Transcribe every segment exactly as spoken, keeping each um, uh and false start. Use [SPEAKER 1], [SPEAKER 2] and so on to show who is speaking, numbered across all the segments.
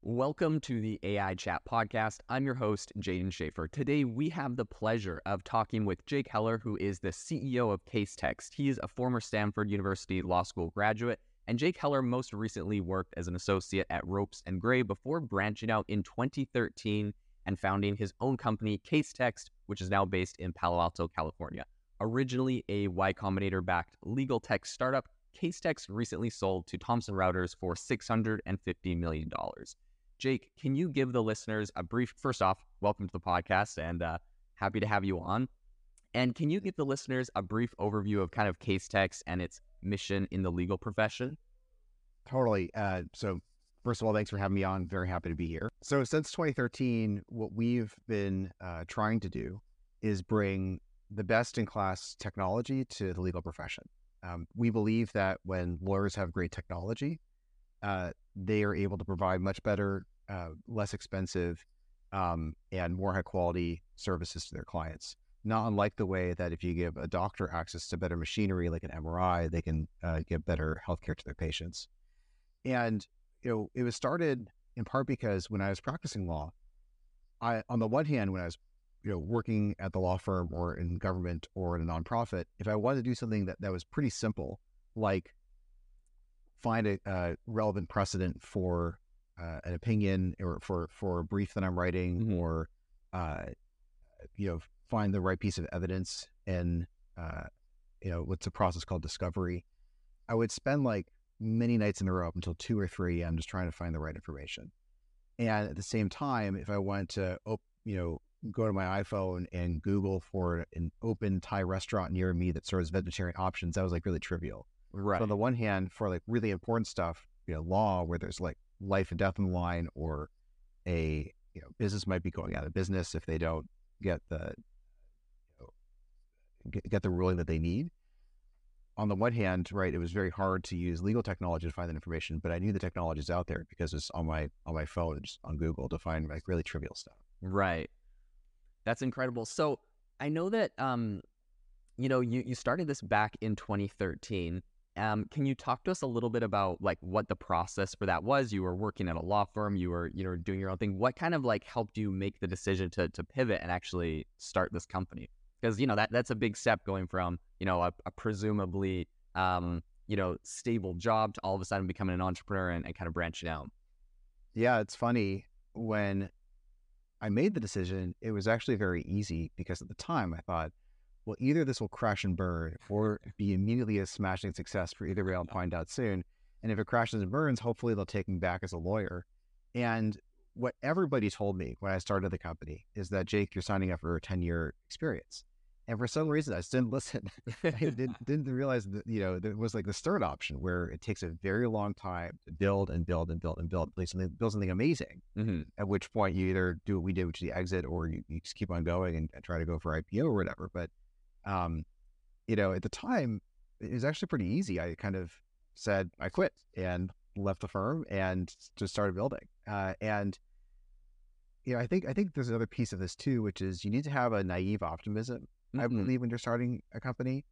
[SPEAKER 1] Welcome to the A I Chat Podcast. I'm your host, Jaden Schaefer. Today, we have the pleasure of talking with Jake Heller, who is the C E O of Casetext. He is a former Stanford University Law School graduate, and Jake Heller most recently worked as an associate at Ropes and Gray before branching out in twenty thirteen and founding his own company, Casetext, which is now based in Palo Alto, California. Originally a Y Combinator-backed legal tech startup, Casetext recently sold to Thomson Reuters for six hundred fifty million dollars. Jake, can you give the listeners a brief, first off, welcome to the podcast and uh, happy to have you on. And can you give the listeners a brief overview of kind of Casetext and its mission in the legal profession?
[SPEAKER 2] Totally. Uh, so first of all, thanks for having me on. Very happy to be here. So since twenty thirteen, what we've been uh, trying to do is bring the best-in-class technology to the legal profession. Um, we believe that when lawyers have great technology, uh, they are able to provide much better, uh, less expensive, um, and more high-quality services to their clients. Not unlike the way that if you give a doctor access to better machinery like an M R I, they can uh, give better healthcare to their patients. And you know, it was started in part because when I was practicing law, I, on the one hand, when I was you know working at the law firm or in government or in a nonprofit, if I wanted to do something that, that was pretty simple, like find a, a relevant precedent for uh, an opinion or for, for a brief that I'm writing, mm-hmm. or uh, you know, find the right piece of evidence and uh, you know, what's a process called discovery, I would spend like many nights in a row up until two or three a m just trying to find the right information. And at the same time, if I wanted to, op- you know, go to my iPhone and Google for an open Thai restaurant near me that serves vegetarian options, that was like really trivial.
[SPEAKER 1] Right.
[SPEAKER 2] So on the one hand, for like really important stuff, you know, law where there's like life and death on the line, or a you know business might be going out of business if they don't get the you know, get, get the ruling that they need. On the one hand, right, it was very hard to use legal technology to find that information, but I knew the technology is out there because it's on my on my phone, just on Google, to find like really trivial stuff.
[SPEAKER 1] Right. That's incredible. So I know that um, you know, you, you started this back in twenty thirteen. Um, can you talk to us a little bit about like what the process for that was? You were working at a law firm, you were, you know, doing your own thing. What kind of like helped you make the decision to to pivot and actually start this company? Because, you know, that that's a big step going from, you know, a, a presumably, um, you know, stable job to all of a sudden becoming an entrepreneur and, and kind of branching out.
[SPEAKER 2] Yeah, it's funny. When I made the decision, it was actually very easy because at the time I thought, well, either this will crash and burn or be immediately a smashing success for either way. I'll find out soon. And if it crashes and burns, hopefully they'll take me back as a lawyer. And what everybody told me when I started the company is that, Jake, you're signing up for a ten-year experience. And for some reason, I just didn't listen. I didn't, didn't realize that, you know, there was like this third option where it takes a very long time to build and build and build and build, build something, build something amazing. Mm-hmm. At which point you either do what we did, which is the exit, or you, you just keep on going and, and try to go for I P O or whatever. But Um, you know, at the time, it was actually pretty easy. I kind of said, I quit and left the firm and just started building. Uh, and, you know, I think, I think there's another piece of this too, which is you need to have a naive optimism. Mm-hmm. I believe when you're starting a company.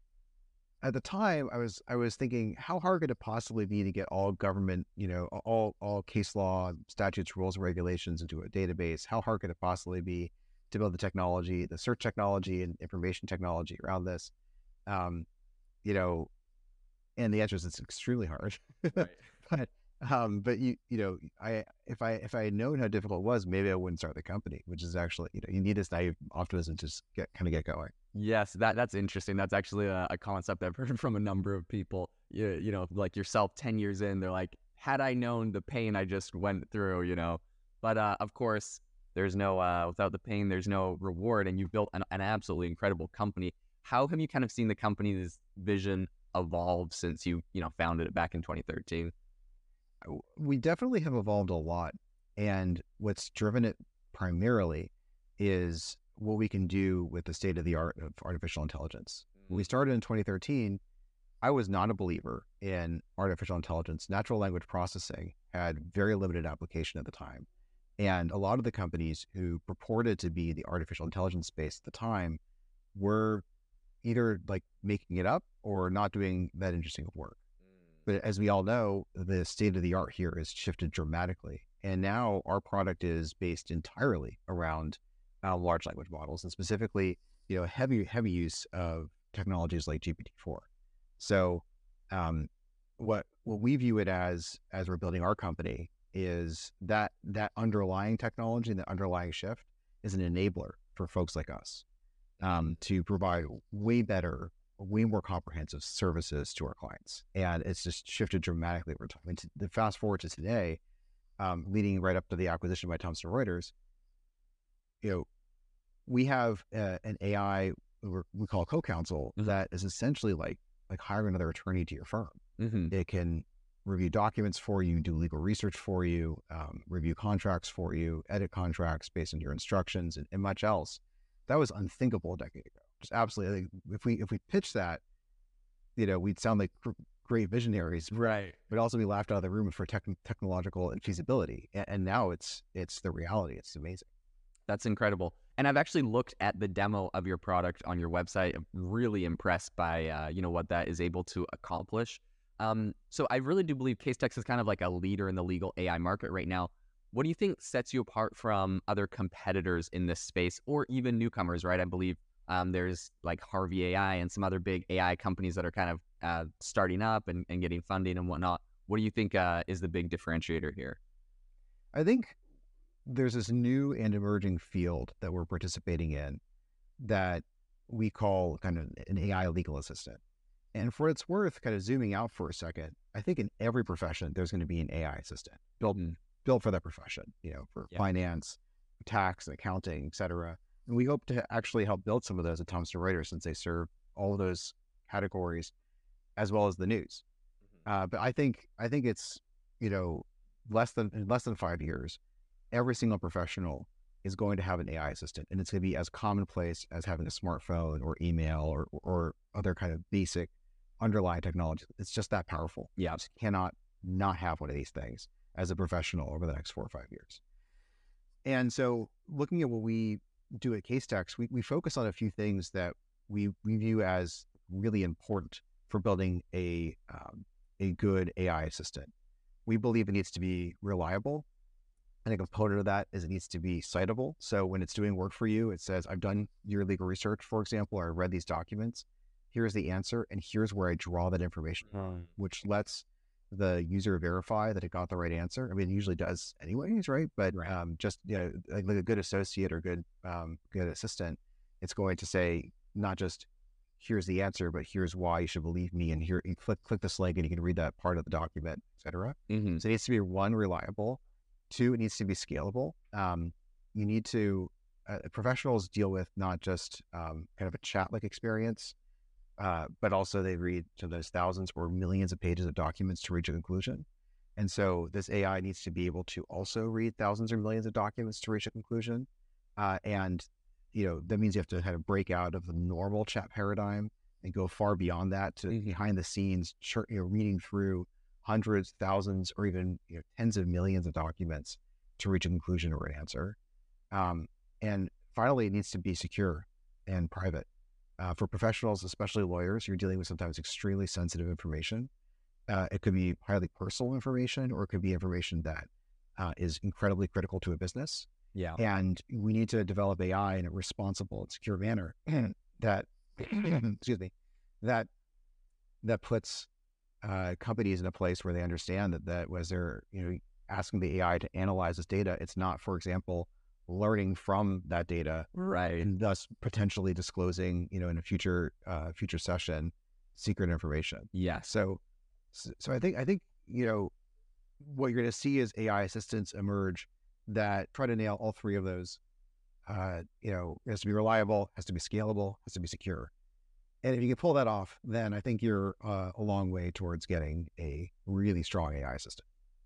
[SPEAKER 2] At the time I was, I was thinking, how hard could it possibly be to get all government, you know, all, all case law, statutes, rules, and regulations into a database? How hard could it possibly be to build the technology, the search technology and information technology around this? Um, you know, and the answer is it's extremely hard. Right. but, um, but you, you know, I, if I, if I had known how difficult it was, maybe I wouldn't start the company, which is actually, you know, you need this naive optimism to just get, kind of get going.
[SPEAKER 1] Yes, that that's interesting. That's actually a, a concept I've heard from a number of people. You, you know, like yourself, ten years in, they're like, had I known the pain I just went through, you know, but uh, of course, there's no, uh, without the pain, there's no reward. And you've built an, an absolutely incredible company. How have you kind of seen the company's vision evolve since you, you know, founded it back in twenty thirteen?
[SPEAKER 2] We definitely have evolved a lot. And what's driven it primarily is what we can do with the state of the art of artificial intelligence. When we started in twenty thirteen, I was not a believer in artificial intelligence. Natural language processing had very limited application at the time. And a lot of the companies who purported to be the artificial intelligence space at the time were either like making it up or not doing that interesting of work. Mm. But as we all know, the state of the art here has shifted dramatically. And now our product is based entirely around uh, large language models, and specifically, you know, heavy heavy use of technologies like G P T four. So, um, what what we view it as as we're building our company is that that underlying technology, that underlying shift, is an enabler for folks like us um, to provide way better, way more comprehensive services to our clients. And it's just shifted dramatically over time. And to, the fast forward to today, um, leading right up to the acquisition by Thomson Reuters, you know, we have uh, an A I we're, we call co-counsel mm-hmm. that is essentially like like hiring another attorney to your firm. Mm-hmm. It can review documents for you, do legal research for you, um, review contracts for you, edit contracts based on your instructions, and, and much else. That was unthinkable a decade ago. Just absolutely. If we if we pitch that, you know, we'd sound like great visionaries,
[SPEAKER 1] right?
[SPEAKER 2] But also be laughed out of the room for tech, technological infeasibility. And, and now it's it's the reality. It's amazing.
[SPEAKER 1] That's incredible. And I've actually looked at the demo of your product on your website. I'm really impressed by uh, you know what that is able to accomplish. Um, so I really do believe Casetext is kind of like a leader in the legal A I market right now. What do you think sets you apart from other competitors in this space, or even newcomers, right? I believe um, there's like Harvey A I and some other big A I companies that are kind of uh, starting up and, and getting funding and whatnot. What do you think uh, is the big differentiator here?
[SPEAKER 2] I think there's this new and emerging field that we're participating in that we call kind of an A I legal assistant. And for what it's worth, kind of zooming out for a second, I think in every profession, there's going to be an A I assistant built, mm. built for that profession, you know, for yeah. finance, tax, and accounting, et cetera. And we hope to actually help build some of those at Thomson Reuters, since they serve all of those categories as well as the news. Mm-hmm. Uh, but I think, I think it's, you know, less than, in less than five years, every single professional is going to have an A I assistant, and it's going to be as commonplace as having a smartphone or email or, or other kind of basic underlying technology. It's just that powerful.
[SPEAKER 1] Yeah.
[SPEAKER 2] You just cannot not have one of these things as a professional over the next four or five years. And so looking at what we do at Casetext, we, we focus on a few things that we, we view as really important for building a, um, a good A I assistant. We believe it needs to be reliable. And a component of that is it needs to be citable. So when it's doing work for you, it says, I've done your legal research, for example, or I read these documents. Here's the answer, and here's where I draw that information from, which lets the user verify that it got the right answer. I mean, it usually does anyways, right? But right. Um, just, you know, like, like a good associate or good um, good assistant, it's going to say not just here's the answer, but here's why you should believe me, and here you click click this link and you can read that part of the document, et cetera. Mm-hmm. So it needs to be, one, reliable. Two, it needs to be scalable. Um, you need to, uh, professionals deal with not just um, kind of a chat-like experience, uh, but also they read to those thousands or millions of pages of documents to reach a conclusion. And so this A I needs to be able to also read thousands or millions of documents to reach a conclusion. Uh, and, you know, that means you have to kind of break out of the normal chat paradigm and go far beyond that to mm-hmm. behind the scenes, you know, reading through hundreds, thousands, or even, you know, tens of millions of documents to reach a conclusion or an answer. Um, and finally, it needs to be secure and private. Uh, for professionals, especially lawyers, you're dealing with sometimes extremely sensitive information. Uh, it could be highly personal information, or it could be information that uh, is incredibly critical to a business.
[SPEAKER 1] Yeah.
[SPEAKER 2] And we need to develop A I in a responsible and secure manner that, excuse me, that that puts uh, companies in a place where they understand that that as they're, you know, asking the A I to analyze this data, it's not, for example, learning from that data,
[SPEAKER 1] right,
[SPEAKER 2] and thus potentially disclosing, you know, in a future uh, future session, secret information.
[SPEAKER 1] Yeah.
[SPEAKER 2] So, so, so I think I think you know what you're going to see is A I assistants emerge that try to nail all three of those. Uh, you know, it has to be reliable, has to be scalable, has to be secure. And if you can pull that off, then I think you're uh, a long way towards getting a really strong A I assistant.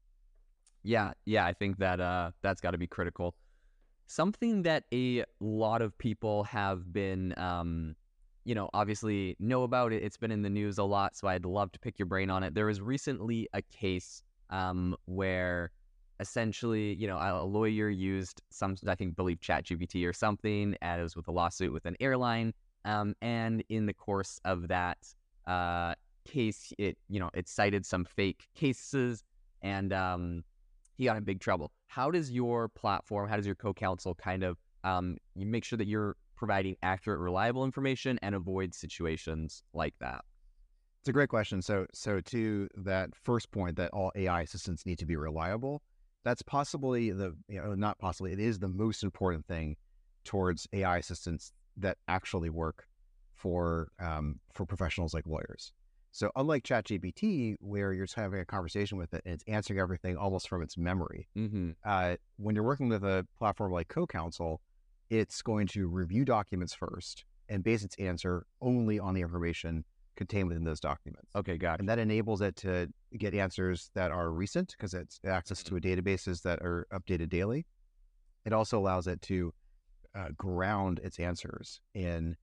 [SPEAKER 1] Yeah, yeah, I think that uh, that's got to be critical. Something that a lot of people have been, um, you know, obviously know about it. It's been in the news a lot, so I'd love to pick your brain on it. There was recently a case um, where essentially, you know, a, a lawyer used some, I think, believe ChatGPT or something, and it was with a lawsuit with an airline. Um, and in the course of that uh, case, it, you know, it cited some fake cases, and um, he he got in big trouble. How does your platform, how does your co-counsel kind of um, you make sure that you're providing accurate, reliable information and avoid situations like that?
[SPEAKER 2] It's a great question. So, so to that first point, that all A I assistants need to be reliable, that's possibly the, you know, not possibly, it is the most important thing towards A I assistants that actually work for um, for professionals like lawyers. So unlike ChatGPT, where you're just having a conversation with it and it's answering everything almost from its memory,
[SPEAKER 1] Mm-hmm.
[SPEAKER 2] uh, when you're working with a platform like Co-Counsel, it's going to review documents first and base its answer only on the information contained within those documents.
[SPEAKER 1] Okay, got it.
[SPEAKER 2] And that enables it to get answers that are recent because it's access to a databases that are updated daily. It also allows it to uh, ground its answers in,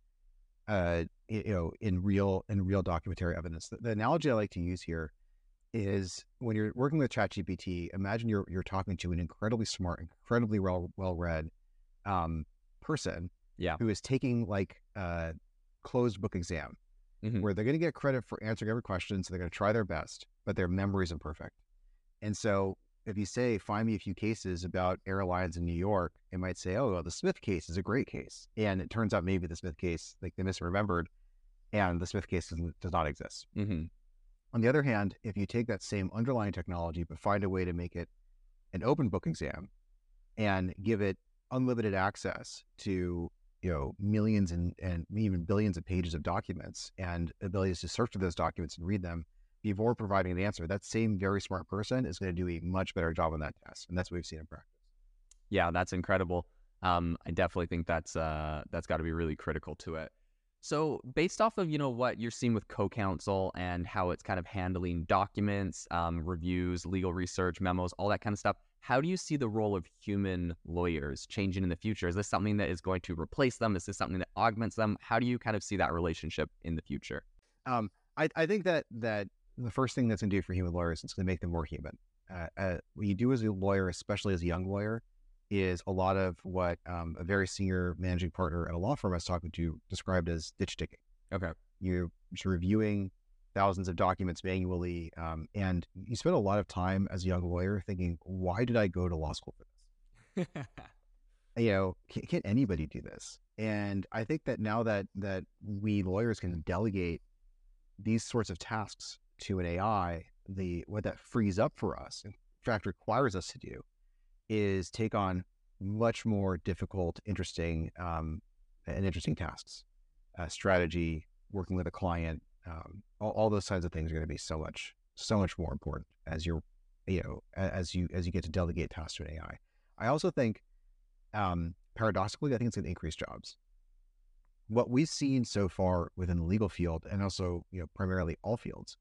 [SPEAKER 2] uh, you know, in real in real documentary evidence. The, the analogy I like to use here is when you're working with ChatGPT, imagine you're you're talking to an incredibly smart, incredibly well well read um, person,
[SPEAKER 1] yeah,
[SPEAKER 2] who is taking like a closed book exam.
[SPEAKER 1] Mm-hmm.
[SPEAKER 2] Where they're going to get credit for answering every question, so they're going to try their best, but their memory is imperfect. And so if you say, find me a few cases about airlines in New York, it might say, oh, well, the Smith case is a great case. And it turns out maybe the Smith case, like they misremembered, and the Smith case does, does not exist.
[SPEAKER 1] Mm-hmm.
[SPEAKER 2] On the other hand, if you take that same underlying technology, but find a way to make it an open book exam and give it unlimited access to, you know, millions and, and even billions of pages of documents and abilities to search through those documents and read them before providing an answer, that same very smart person is going to do a much better job on that test. And that's what we've seen in practice.
[SPEAKER 1] Yeah, that's incredible. Um, I definitely think that's uh, that's got to be really critical to it. So based off of, you know, what you're seeing with Co-Counsel and how it's kind of handling documents, um, reviews, legal research, memos, all that kind of stuff, how do you see the role of human lawyers changing in the future? Is this something that is going to replace them? Is this something that augments them? How do you kind of see that relationship in the future?
[SPEAKER 2] Um, I, I think that that the first thing that's going to do for human lawyers is going to make them more human. Uh, uh, what you do as a lawyer, especially as a young lawyer, is a lot of what um, a very senior managing partner at a law firm I was talking to described as ditch digging.
[SPEAKER 1] Okay.
[SPEAKER 2] You're just reviewing thousands of documents manually, um, and you spend a lot of time as a young lawyer thinking, why did I go to law school for this? You know, can, can anybody do this? And I think that now that that we lawyers can delegate these sorts of tasks to an A I, the what that frees up for us, in fact requires us to do, is take on much more difficult, interesting, um, and interesting tasks. Uh, strategy, working with a client, um, all, all those kinds of things are going to be so much, so much more important as you're, you know, as you as you get to delegate tasks to an A I. I also think, um, paradoxically, I think it's going to increase jobs. What we've seen so far within the legal field, and also, you know, primarily all fields,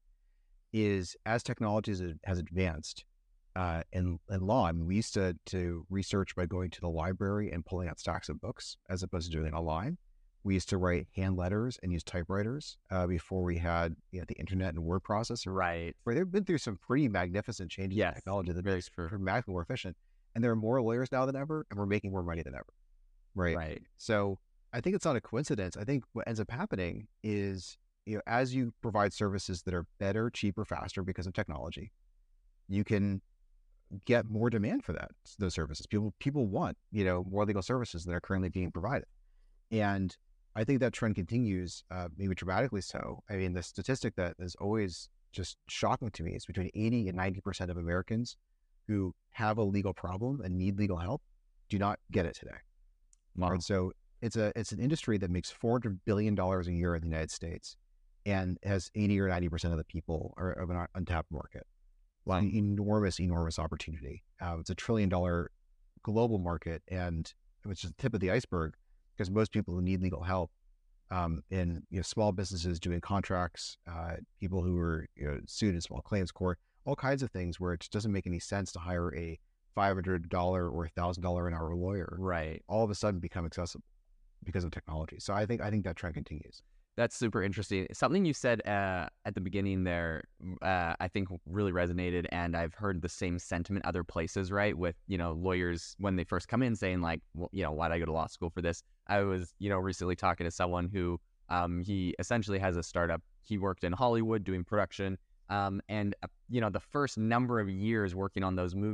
[SPEAKER 2] is as technology has, has advanced, uh, in, in law, I mean, we used to to research by going to the library and pulling out stacks of books as opposed to doing it online. We used to write hand letters and use typewriters uh, before we had, you know, the internet and word processor.
[SPEAKER 1] Right.
[SPEAKER 2] Where they've been through some pretty magnificent changes
[SPEAKER 1] yes.
[SPEAKER 2] in technology that
[SPEAKER 1] Very
[SPEAKER 2] makes
[SPEAKER 1] true.
[SPEAKER 2] dramatically more efficient. And there are more lawyers now than ever, and we're making more money than ever. Right.
[SPEAKER 1] Right.
[SPEAKER 2] So I think it's not a coincidence. I think what ends up happening is, you know, as you provide services that are better, cheaper, faster because of technology, you can get more demand for that, those services. People people want, you know, more legal services that are currently being provided. And I think that trend continues, uh, maybe dramatically so. I mean, the statistic that is always just shocking to me is between eighty and ninety percent of Americans who have a legal problem and need legal help do not get it today.
[SPEAKER 1] Wow.
[SPEAKER 2] Right? So it's a it's an industry that makes four hundred billion dollars a year in the United States and has eighty or ninety percent of the people are of an untapped market. Wow. An enormous, enormous opportunity. Uh, it's a trillion dollar global market, and it's just the tip of the iceberg because most people who need legal help um, in, you know, small businesses doing contracts, uh, people who are, you know, sued in small claims court, all kinds of things where it just doesn't make any sense to hire a five hundred dollars or one thousand dollars an hour lawyer.
[SPEAKER 1] Right.
[SPEAKER 2] All of a sudden become accessible because of technology. So I think I think that trend continues.
[SPEAKER 1] That's super interesting. Something you said uh, at the beginning there, uh, I think really resonated, and I've heard the same sentiment other places, right? With, you know, lawyers when they first come in saying like, well, you know, why'd I go to law school for this? I was, you know, recently talking to someone who um, he essentially has a startup. He worked in Hollywood doing production, um, and uh, you know, the first number of years working on those movies,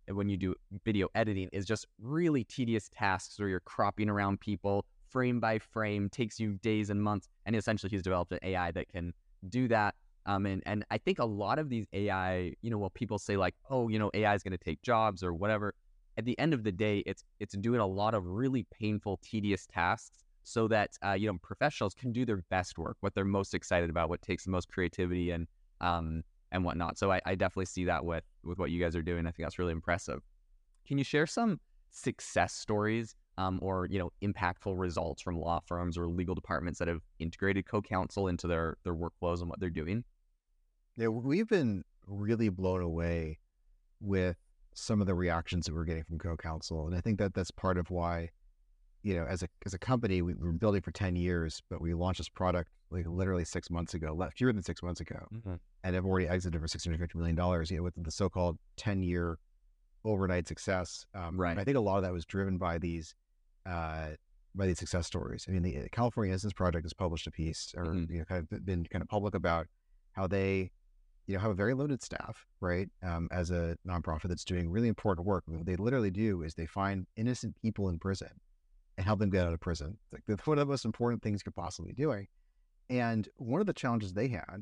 [SPEAKER 1] when you do video editing is just really tedious tasks where you're cropping around people frame by frame, takes you days and months. And essentially he's developed an A I that can do that. Um, and, and I think a lot of these A I, you know, well, people say like, oh, you know, A I is going to take jobs or whatever. At the end of the day, it's it's doing a lot of really painful, tedious tasks so that, uh, you know, professionals can do their best work, what they're most excited about, what takes the most creativity and um, and whatnot. So I, I definitely see that with, with what you guys are doing. I think that's really impressive. Can you share some success stories um, or, you know, impactful results from law firms or legal departments that have integrated CoCounsel into their, their workflows and what they're doing?
[SPEAKER 2] Yeah, we've been really blown away with some of the reactions that we're getting from CoCounsel. And I think that that's part of why, you know, as a as a company, we, we were building for ten years, but we launched this product like literally six months ago, le- fewer than six months ago, mm-hmm. and have already exited for six hundred fifty million dollars, you know, with the so-called ten-year overnight success. Um,
[SPEAKER 1] right.
[SPEAKER 2] I think a lot of that was driven by these uh, by these success stories. I mean, the California Innocence Project has published a piece or mm-hmm. you know, kind of been kind of public about how they, you know, have a very loaded staff, right? Um, as a nonprofit that's doing really important work. What they literally do is they find innocent people in prison and help them get out of prison. It's like that's one of the most important things you could possibly be doing. And one of the challenges they had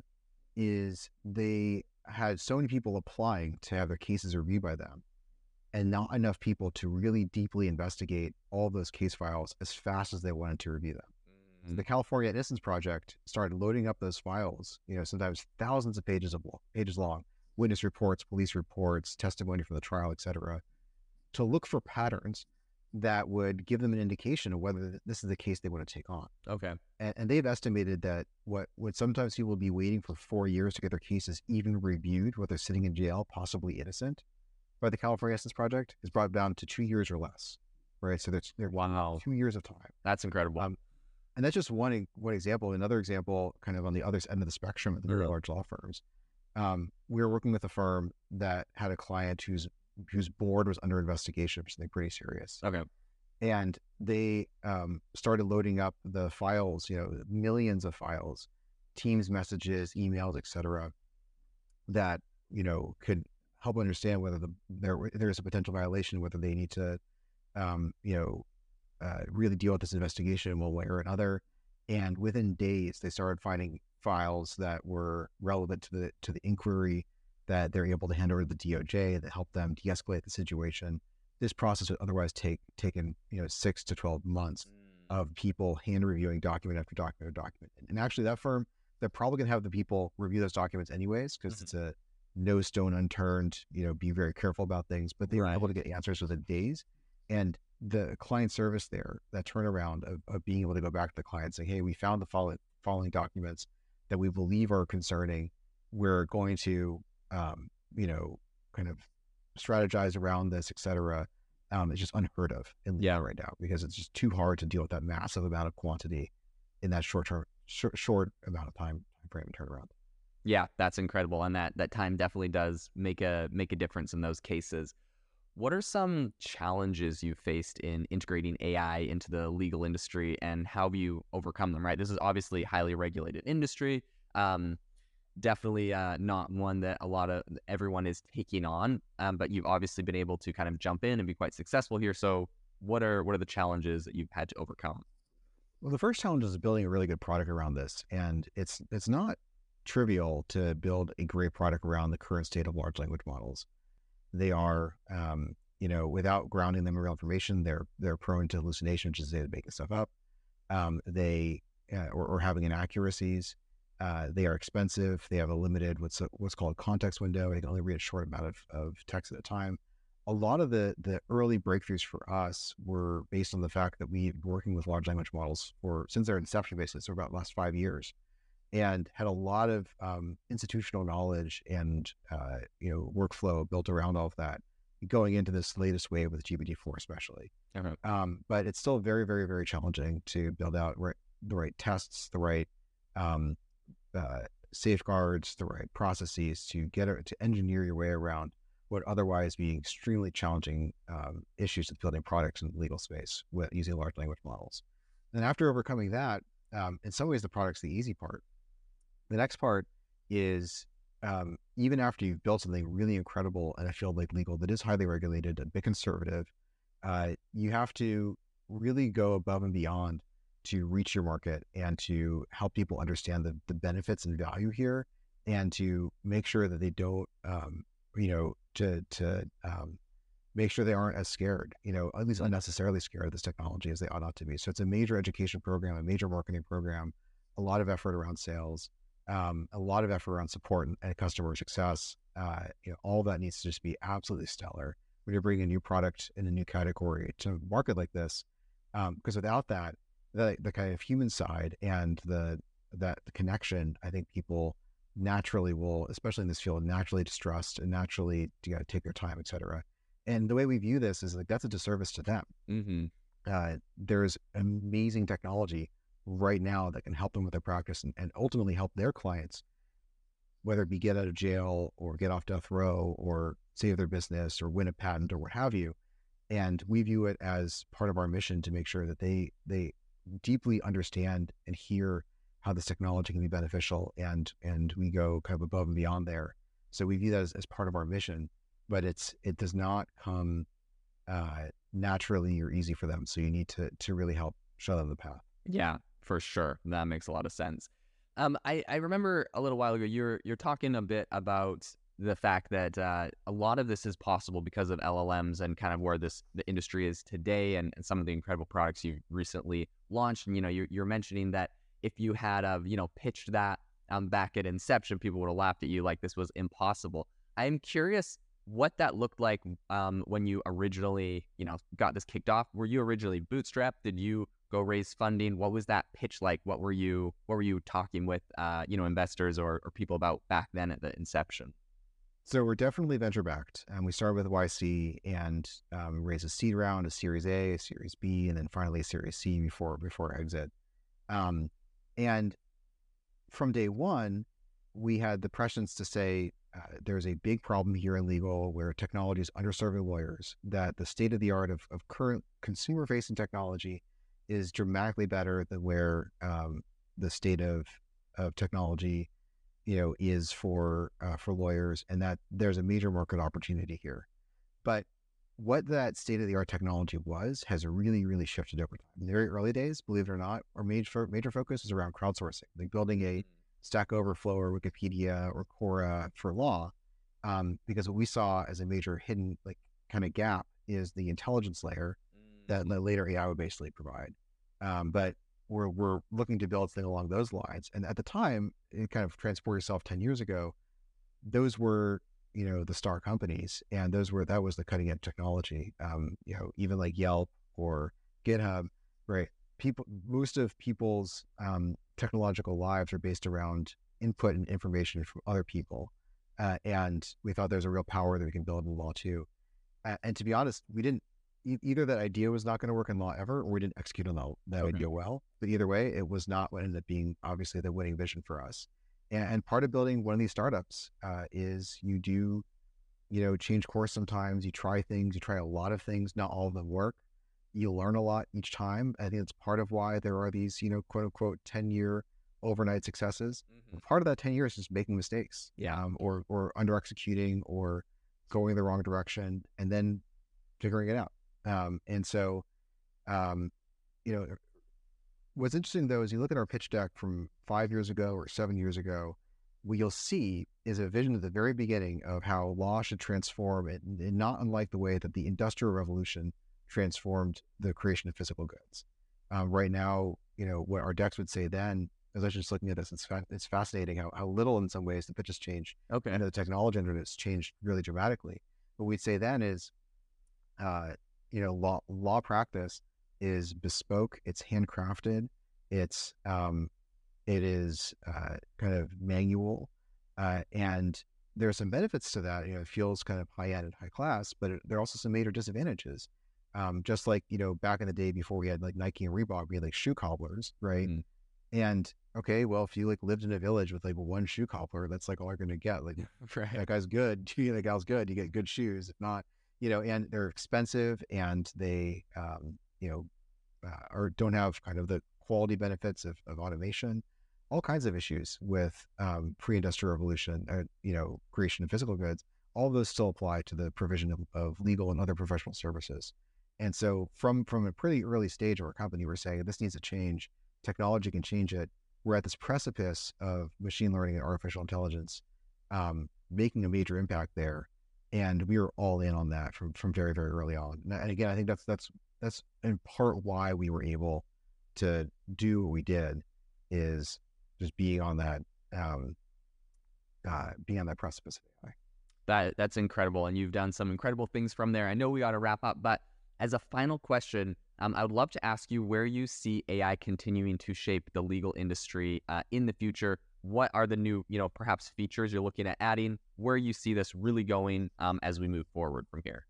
[SPEAKER 2] is they had so many people applying to have their cases reviewed by them and not enough people to really deeply investigate all those case files as fast as they wanted to review them. Mm-hmm. So the California Innocence Project started loading up those files, you know, sometimes thousands of pages of pages long, witness reports, police reports, testimony from the trial, et cetera, to look for patterns that would give them an indication of whether this is the case they want to take on.
[SPEAKER 1] Okay.
[SPEAKER 2] And, and they've estimated that what would sometimes people be waiting for four years to get their cases even reviewed, whether they're sitting in jail, possibly innocent, by the California Innocence Project is brought down to two years or less, right? So that's
[SPEAKER 1] wow.
[SPEAKER 2] two years of time.
[SPEAKER 1] That's incredible. Um,
[SPEAKER 2] and that's just one one example. Another example, kind of on the other end of the spectrum of the very large law firms. Um, we were working with a firm that had a client whose whose board was under investigation for something pretty serious.
[SPEAKER 1] Okay.
[SPEAKER 2] And they um, started loading up the files, you know, millions of files, Teams messages, emails, et cetera, that, you know, could help understand whether the, there there's a potential violation, whether they need to, um, you know, uh, really deal with this investigation in one way or another. And within days, they started finding files that were relevant to the to the inquiry that they're able to hand over to the D O J that help them de-escalate the situation. This process would otherwise take taken you know six to twelve months mm. of people hand reviewing document after document after document. And actually, that firm, they're probably going to have the people review those documents anyways because mm-hmm. it's a no stone unturned, you know, be very careful about things, but they were right. able to get answers within days. And the client service there, that turnaround of, of being able to go back to the client and say, hey, we found the following, following documents that we believe are concerning. We're going to, um, you know, kind of strategize around this, et cetera. Um, it's just unheard of in legal yeah. right now because it's just too hard to deal with that massive amount of quantity in that short term, short, short amount of time frame and turnaround.
[SPEAKER 1] Yeah, that's incredible. And that, that time definitely does make a make a difference in those cases. What are some challenges you faced in integrating A I into the legal industry and how have you overcome them, right? This is obviously a highly regulated industry. Um, definitely uh, not one that a lot of everyone is taking on, um, but you've obviously been able to kind of jump in and be quite successful here. So what are what are the challenges that you've had to overcome?
[SPEAKER 2] Well, the first challenge is building a really good product around this. And it's it's not trivial to build a great product around the current state of large language models. They are, um, you know, without grounding them in real information, they're they're prone to hallucination, which is they making stuff up. Um, they uh, or, or having inaccuracies. Uh, they are expensive. They have a limited what's a, what's called context window. They can only read a short amount of, of text at a time. A lot of the the early breakthroughs for us were based on the fact that we've been working with large language models for since their inception, basically, so about the last five years. And had a lot of um, institutional knowledge and uh, you know workflow built around all of that, going into this latest wave with G P T four especially. Okay. Um, but it's still very, very, very challenging to build out right, the right tests, the right um, uh, safeguards, the right processes to get it, to engineer your way around what otherwise be extremely challenging um, issues with building products in the legal space with using large language models. And after overcoming that, um, in some ways the product's the easy part. The next part is um, even after you've built something really incredible in a field like legal that is highly regulated, a bit conservative, uh, you have to really go above and beyond to reach your market and to help people understand the, the benefits and value here, and to make sure that they don't, um, you know, to to um, make sure they aren't as scared, you know, at least unnecessarily scared of this technology as they ought not to be. So it's a major education program, a major marketing program, a lot of effort around sales, um, a lot of effort around support and, and customer success. Uh, you know, all that needs to just be absolutely stellar when you're bringing a new product in a new category to market like this. Um, because without that, the, the kind of human side and the that the connection, I think people naturally will, especially in this field, naturally distrust and naturally you know, take their time, et cetera. And the way we view this is like that's a disservice to them.
[SPEAKER 1] Mm-hmm.
[SPEAKER 2] Uh, there's amazing technology right now that can help them with their practice and, and ultimately help their clients, whether it be get out of jail or get off death row or save their business or win a patent or what have you. And we view it as part of our mission to make sure that they they deeply understand and hear how this technology can be beneficial, and and we go kind of above and beyond there. So we view that as, as part of our mission, but it's it does not come uh, naturally or easy for them. So you need to to really help show them the path.
[SPEAKER 1] Yeah, for sure. That makes a lot of sense. Um, I, I remember a little while ago, you're you're talking a bit about the fact that uh, a lot of this is possible because of L L Ms and kind of where this the industry is today, and, and some of the incredible products you've recently launched. And you know, you're, you're mentioning that if you had uh, you know pitched that um, back at inception, people would have laughed at you like this was impossible. I'm curious what that looked like um, when you originally you know got this kicked off. Were you originally bootstrapped? Did you go raise funding? What was that pitch like? What were you what were you talking with uh, you know investors or, or people about back then at the inception?
[SPEAKER 2] So we're definitely venture backed. Um, we started with Y C and um, raised a seed round, a Series A, a Series B, and then finally a Series C before before exit. Um, and from day one, we had the prescience to say uh, there's a big problem here in legal where technology is underserving lawyers, that the state of the art of, of current consumer facing technology is dramatically better than where um, the state of, of technology you know, is for uh, for lawyers, and that there's a major market opportunity here. But what that state-of-the-art technology was has really, really shifted over time. In the very early days, believe it or not, our major major focus is around crowdsourcing, like building a Stack Overflow or Wikipedia or Quora for law, um, because what we saw as a major hidden like kind of gap is the intelligence layer that later A I would basically provide. Um, but we're, we're looking to build something along those lines. And at the time, it kind of transport yourself ten years ago, those were, you know, the star companies, and those were, that was the cutting edge technology. Um, you know, even like Yelp or GitHub, right? People, most of people's um, technological lives are based around input and information from other people. Uh, and we thought there's a real power that we can build in law too. Uh, and to be honest, we didn't, either that idea was not going to work in law ever, or we didn't execute on that, that
[SPEAKER 1] Okay.
[SPEAKER 2] idea well. But either way, it was not what ended up being obviously the winning vision for us. And, and part of building one of these startups uh, is you do, you know, change course sometimes. You try things, you try a lot of things, not all of them work. You learn a lot each time. I think it's part of why there are these, you know, quote unquote, ten year overnight successes.
[SPEAKER 1] Mm-hmm.
[SPEAKER 2] Part of that ten years is making mistakes,
[SPEAKER 1] Yeah.
[SPEAKER 2] um, or, or under executing or going the wrong direction and then figuring it out. Um, and so, um, you know, what's interesting though, is you look at our pitch deck from five years ago or seven years ago, what you'll see is a vision at the very beginning of how law should transform it, and not unlike the way that the Industrial Revolution transformed the creation of physical goods. Um, right now, you know, what our decks would say then, as I was just looking at this, it's, fa- it's fascinating how, how little in some ways the pitch has changed.
[SPEAKER 1] Okay.
[SPEAKER 2] I know the technology under it has changed really dramatically. What we'd say then is, uh, you know, law law practice is bespoke, it's handcrafted, it's um, it is uh, kind of manual, uh, and there are some benefits to that. You know, it feels kind of high end and high class, but it, there are also some major disadvantages. Um, just like, you know, back in the day before we had like Nike and Reebok, we had like shoe cobblers, right?
[SPEAKER 1] Mm.
[SPEAKER 2] And okay, well, if you like lived in a village with like one shoe cobbler, that's like all you're gonna get. Like
[SPEAKER 1] Right.
[SPEAKER 2] that guy's good, that gal's good. You get good shoes. If not, you know, and they're expensive, and they, um, you know, uh, or don't have kind of the quality benefits of, of automation. all kinds of issues with um, pre-industrial revolution, uh, you know, creation of physical goods. All of those still apply to the provision of, of legal and other professional services. And so from, from a pretty early stage of our company, we're saying this needs to change. Technology can change it. We're at this precipice of machine learning and artificial intelligence um, making a major impact there. And we were all in on that from, from very, very early on. And again, I think that's, that's, that's in part why we were able to do what we did, is just being on that, um, uh, being on that precipice of A I.
[SPEAKER 1] That, that's incredible. And you've done some incredible things from there. I know we got to wrap up, but as a final question, um, I would love to ask you where you see A I continuing to shape the legal industry uh, in the future. What are the new, you know, perhaps features you're looking at adding? Where you see this really going um, as we move forward from here?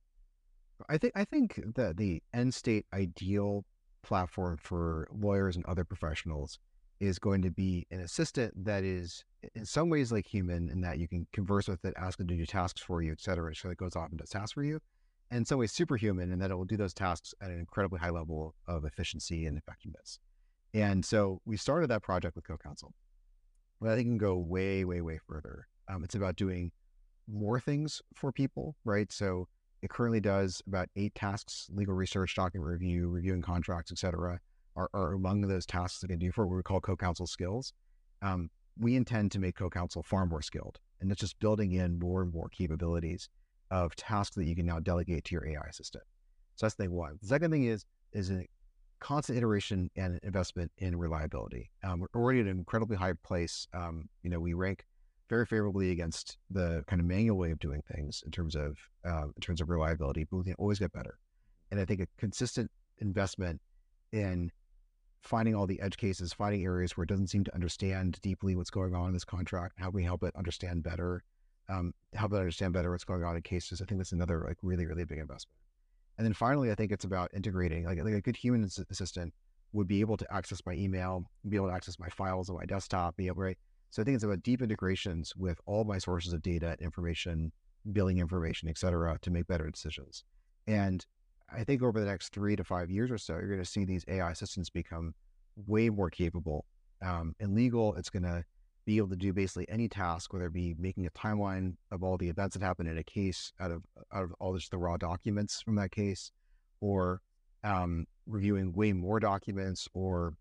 [SPEAKER 2] I think I think that the end state ideal platform for lawyers and other professionals is going to be an assistant that is in some ways like human, in that you can converse with it, ask it to do tasks for you, et cetera. So it goes off and does tasks for you. And in some ways superhuman, in that it will do those tasks at an incredibly high level of efficiency and effectiveness. And so we started that project with CoCounsel. But I think it can go way, way, way further. Um, it's about doing more things for people, right? So it currently does about eight tasks: legal research, document review, reviewing contracts, et cetera, are, are among those tasks that can do for what we call CoCounsel skills. Um, we intend to make CoCounsel far more skilled, and it's just building in more and more capabilities of tasks that you can now delegate to your A I assistant. So that's thing one. The second thing is, is a constant iteration and investment in reliability. Um, we're already at an incredibly high place. Um, you know, we rank very favorably against the kind of manual way of doing things in terms of uh, in terms of reliability, but we can always get better. And I think a consistent investment in finding all the edge cases, finding areas where it doesn't seem to understand deeply what's going on in this contract, how can we help it understand better, um, help it understand better what's going on in cases. I think that's another like really, really big investment. And then finally, I think it's about integrating, like, like a good human assistant would be able to access my email, be able to access my files on my desktop, be able, right? So I think it's about deep integrations with all my sources of data, information, billing information, et cetera, to make better decisions. And I think over the next three to five years or so, you're going to see these A I assistants become way more capable. Um, in legal, it's going to be able to do basically any task, whether it be making a timeline of all the events that happen in a case out of out of all just the raw documents from that case, or um, reviewing way more documents, or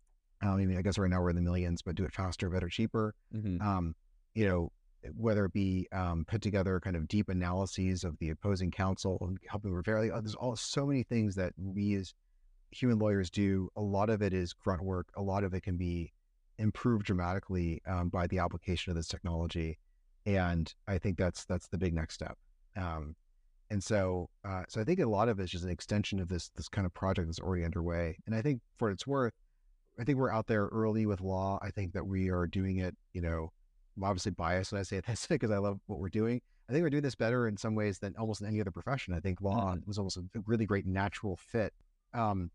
[SPEAKER 2] I mean, I guess right now we're in the millions, but do it faster, better, cheaper. Mm-hmm. Um, you know, whether it be um, put together kind of deep analyses of the opposing counsel and helping repair. Like, there's all so many things that we as human lawyers do. A lot of it is grunt work. A lot of it can be improved dramatically um, by the application of this technology, and I think that's that's the big next step. Um, and so, uh, so I think a lot of it is just an extension of this this kind of project that's already underway. And I think, for what it's worth, I think we're out there early with law. I think that we are doing it, you know, I'm obviously biased when I say this because I love what we're doing. I think we're doing this better in some ways than almost any other profession. I think law mm-hmm. was almost a really great natural fit. Um,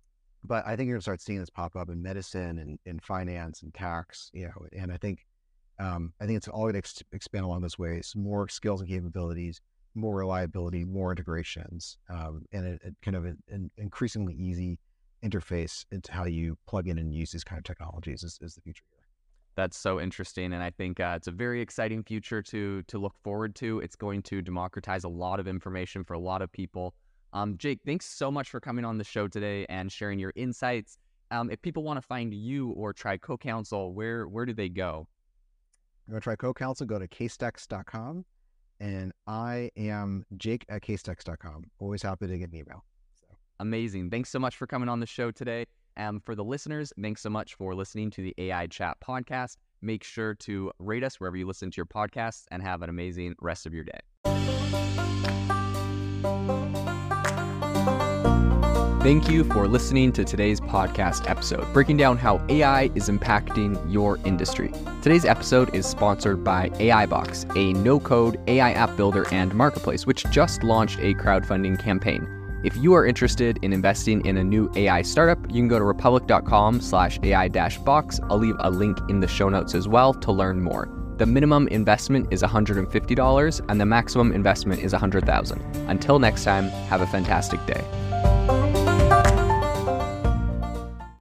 [SPEAKER 2] but I think you're gonna start seeing this pop up in medicine and in finance and tax, you know, and I think, um, I think it's all going to ex- expand along those ways, more skills and capabilities, more reliability, more integrations, um, and a, a kind of an, an increasingly easy interface into how you plug in and use these kind of technologies is, is the future here.
[SPEAKER 1] That's so interesting, and I think uh, it's a very exciting future to to look forward to. It's going to democratize a lot of information for a lot of people. Um, Jake, thanks so much for coming on the show today and sharing your insights. Um, if people want to find you or try CoCounsel, where where do they go?
[SPEAKER 2] Go try CoCounsel, go to casetext dot com, and I am Jake at casetext dot com. Always happy to get an email. So.
[SPEAKER 1] Amazing. Thanks so much for coming on the show today. And um, for the listeners, thanks so much for listening to the A I Chat podcast. Make sure to rate us wherever you listen to your podcasts, and have an amazing rest of your day. Thank you for listening to today's podcast episode, breaking down how A I is impacting your industry. Today's episode is sponsored by AIbox, a no-code A I app builder and marketplace, which just launched a crowdfunding campaign. If you are interested in investing in a new A I startup, you can go to republic.com slash AI dash box. I'll leave a link in the show notes as well to learn more. The minimum investment is one hundred fifty dollars and the maximum investment is one hundred thousand dollars. Until next time, have a fantastic day.